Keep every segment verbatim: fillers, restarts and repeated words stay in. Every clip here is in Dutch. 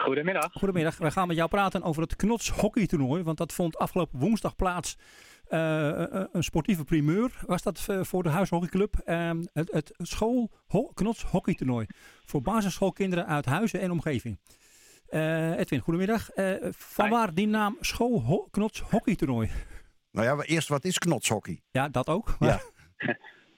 Goedemiddag. Goedemiddag. Wij gaan met jou praten over het Knots hockeytoernooi. Want dat vond afgelopen woensdag plaats. Uh, een sportieve primeur was dat uh, voor de Huizenhockeyclub. Uh, het het school ho- Knots hockeytoernooi. Voor basisschoolkinderen uit Huizen en omgeving. Uh, Edwin, goedemiddag. Uh, vanwaar die naam school ho- Knots hockeytoernooi? Nou ja, eerst wat is knotshockey? Ja, dat ook. Maar... Ja.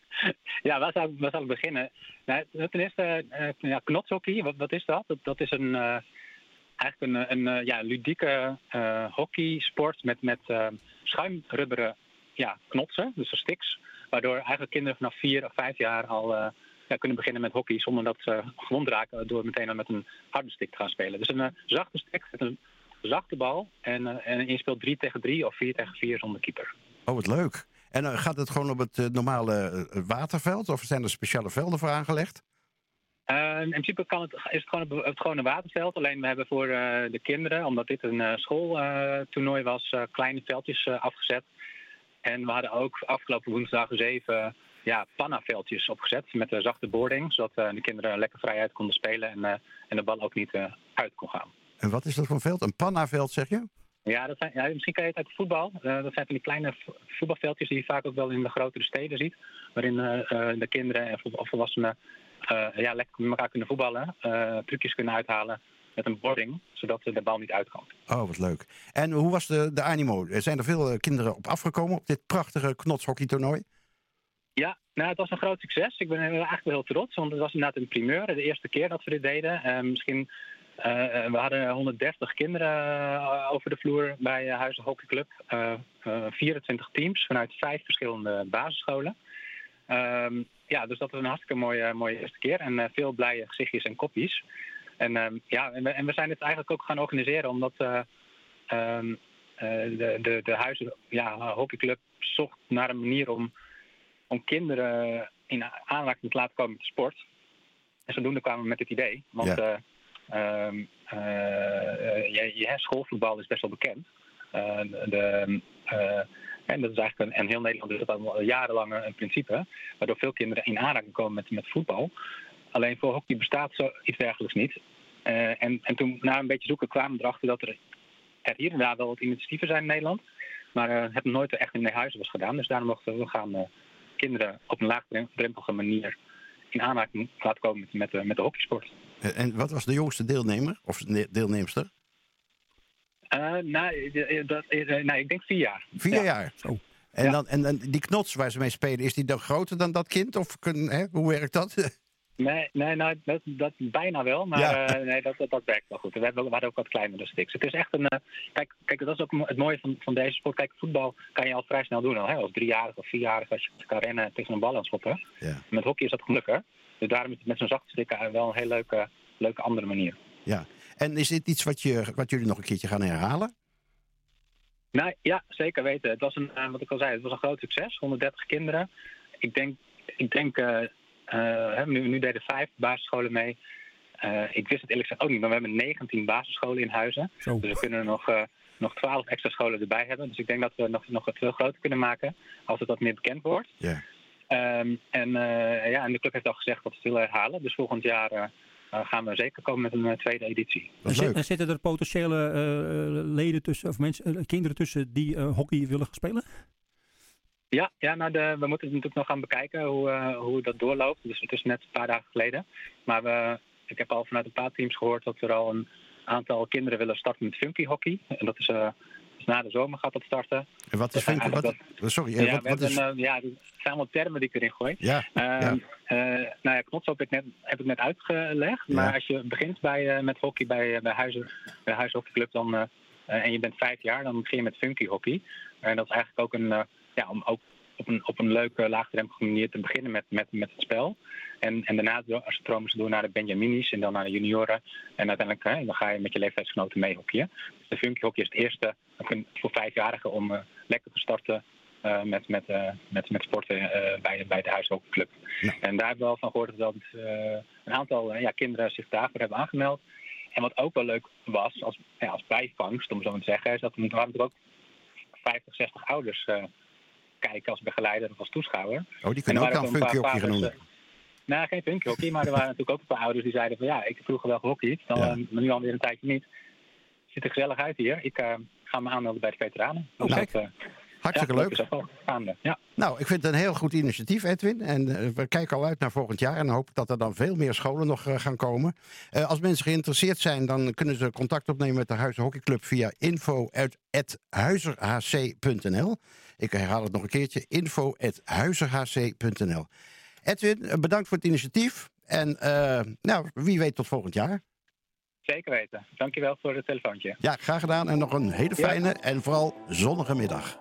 Ja, waar zou, waar zou ik beginnen? Nou, ten eerste, uh, ja, knotshockey, wat, wat is dat? Dat, dat is een, uh, eigenlijk een, een uh, ja, ludieke uh, hockeysport met, met uh, schuimrubberen ja, knotsen, dus sticks. Waardoor eigenlijk kinderen vanaf vier of vijf jaar al uh, ja, kunnen beginnen met hockey zonder dat ze gewond raken door meteen met een harde stick te gaan spelen. Dus een uh, zachte stick met een zachte bal en, uh, en je speelt drie tegen drie of vier tegen vier zonder keeper. Oh, wat leuk. En uh, gaat het gewoon op het uh, normale uh, waterveld? Of zijn er speciale velden voor aangelegd? Uh, in principe kan het, is het gewoon op het gewone waterveld. Alleen we hebben voor uh, de kinderen, omdat dit een uh, schooltoernooi uh, was, uh, kleine veldjes uh, afgezet. En we hadden ook afgelopen woensdag zeven ja, pannaveldjes opgezet met uh, zachte boarding. Zodat uh, de kinderen lekker vrijuit konden spelen en, uh, en de bal ook niet uh, uit kon gaan. En wat is dat voor een veld? Een pannaveld, zeg je? Ja, dat zijn, ja, misschien ken je het uit het voetbal. Uh, dat zijn van die kleine voetbalveldjes die je vaak ook wel in de grotere steden ziet. Waarin uh, uh, de kinderen en volwassenen uh, ja, lekker met elkaar kunnen voetballen. Uh, trucjes kunnen uithalen met een boarding, zodat de bal niet uitkomt. Oh, wat leuk. En hoe was de, de animo? Zijn er veel kinderen op afgekomen op dit prachtige knotshockeytoernooi? Ja, nou, het was een groot succes. Ik ben eigenlijk wel heel trots, want het was inderdaad een primeur. De eerste keer dat we dit deden. Uh, misschien... Uh, we hadden honderddertig kinderen uh, over de vloer bij uh, Huizen Hockeyclub. Uh, uh, vierentwintig teams vanuit vijf verschillende basisscholen. Uh, ja, dus dat was een hartstikke mooie, mooie eerste keer. En uh, veel blije gezichtjes en kopjes. En, uh, ja, en, we, en we zijn het eigenlijk ook gaan organiseren omdat uh, uh, de, de, de Huizen ja, Hockeyclub zocht naar een manier om, om kinderen in aanraking te laten komen met de sport. En zodoende kwamen we met dit idee. Want... Ja. Uh, Um, uh, uh, je, je schoolvoetbal is best wel bekend. Uh, de, uh, en dat is eigenlijk een, en heel Nederland is dat al jarenlang een principe, waardoor veel kinderen in aanraking komen met, met voetbal. Alleen voor hockey bestaat zoiets dergelijks niet. Uh, en, en toen na een beetje zoeken kwamen we erachter dat er, er hier en daar wel wat initiatieven zijn in Nederland, maar uh, het nooit echt in Huizen was gedaan. Dus daarom mochten we gaan uh, kinderen op een laagdrempelige manier in aanraking laten komen met, met, de, met de hockeysport. En wat was de jongste deelnemer of deelnemster? Uh, nou, dat, nou, ik denk vier jaar. Vier ja. jaar? Zo. En, ja. dan, en, en die knots waar ze mee spelen, is die dan groter dan dat kind? Of kun, hè, hoe werkt dat? Nee, nee nou, dat, dat bijna wel, maar ja. uh, nee, dat, dat, dat werkt wel goed. We, hebben, we hadden ook wat kleinere sticks. Het is echt een... Uh, kijk, kijk, dat is ook het mooie van, van deze sport. Kijk, voetbal kan je al vrij snel doen. Al, hè? Als driejarig of vierjarig, als je kan rennen tegen een bal aan schoppen. Ja. Met hockey is dat gelukkig. Dus daarom is het met zo'n zachte stick wel een heel leuke, leuke andere manier. Ja, en is dit iets wat, je, wat jullie nog een keertje gaan herhalen? Nou ja, zeker weten. Het was een, uh, wat ik al zei, het was een groot succes. honderddertig kinderen. Ik denk, ik denk uh, uh, nu, nu deden vijf basisscholen mee. Uh, ik wist het eerlijk gezegd ook niet, maar we hebben negentien basisscholen in Huizen. Zo. Dus we kunnen er nog, uh, nog twaalf extra scholen erbij hebben. Dus ik denk dat we nog, nog het veel groter kunnen maken als het wat meer bekend wordt. Yeah. Um, en, uh, ja, en de club heeft al gezegd dat we het willen herhalen. Dus volgend jaar uh, uh, gaan we zeker komen met een uh, tweede editie. En, zit, en zitten er potentiële uh, leden tussen, of mensen, uh, kinderen tussen die uh, hockey willen gaan spelen? Ja, ja nou de, we moeten het natuurlijk nog gaan bekijken hoe, uh, hoe dat doorloopt. Dus het is net een paar dagen geleden. Maar we, ik heb al vanuit een paar teams gehoord dat er al een aantal kinderen willen starten met funky hockey. En dat is... Uh, Dus na de zomer gaat dat starten. En wat is funky? Wat, dat, sorry, ja, wat, wat is... Een, ja, het zijn allemaal termen die ik erin gooi. Ja, uh, ja. Uh, nou ja, knots heb ik net, heb ik net uitgelegd. Ja. Maar als je begint bij, uh, met hockey bij, bij Huizen, bij Huizen Hockeyclub dan, uh, uh, en je bent vijf jaar, dan begin je met funky hockey. En uh, dat is eigenlijk ook een, uh, ja, om ook op een, op een leuke, laagdrempelige manier te beginnen met, met, met het spel. En, en daarna stromen ze door naar de Benjaminis en dan naar de junioren. En uiteindelijk hè, dan ga je met je leeftijdsgenoten mee hockeyen. Dus de funky hockey is het eerste voor vijfjarigen om uh, lekker te starten uh, met, met, uh, met, met sporten uh, bij, bij de huishockeyclub. Ja. En daar hebben we wel van gehoord dat uh, een aantal uh, ja, kinderen zich daarvoor hebben aangemeld. En wat ook wel leuk was, als, ja, als bijvangst, om zo maar te zeggen, is dat er waren ook vijftig, zestig ouders uh, kijken als begeleider of als toeschouwer. Oh, die kunnen ook aan funky hockey gaan doen. Nou, geen punkhockey, maar er waren natuurlijk ook een paar ouders die zeiden van ja, ik heb vroeger wel gehockeyd, dan, Ja. ja. maar nu alweer een tijdje niet. Ziet er gezellig uit hier. Ik uh, ga me aanmelden bij de veteranen. Oh, Dus kijk. dat, uh, Hartstikke ja, leuk. Dat is ook wel gaande. Ja. Nou, ik vind het een heel goed initiatief, Edwin. En uh, we kijken al uit naar volgend jaar. En hopen dat er dan veel meer scholen nog uh, gaan komen. Uh, als mensen geïnteresseerd zijn, dan kunnen ze contact opnemen met de Huizen Hockeyclub via info at huizerhc punt n l. Ik herhaal het nog een keertje. info at huizerhc punt n l. Edwin, bedankt voor het initiatief. En uh, nou, wie weet tot volgend jaar. Zeker weten. Dankjewel voor het telefoontje. Ja, graag gedaan. En nog een hele fijne ja. en vooral zonnige middag.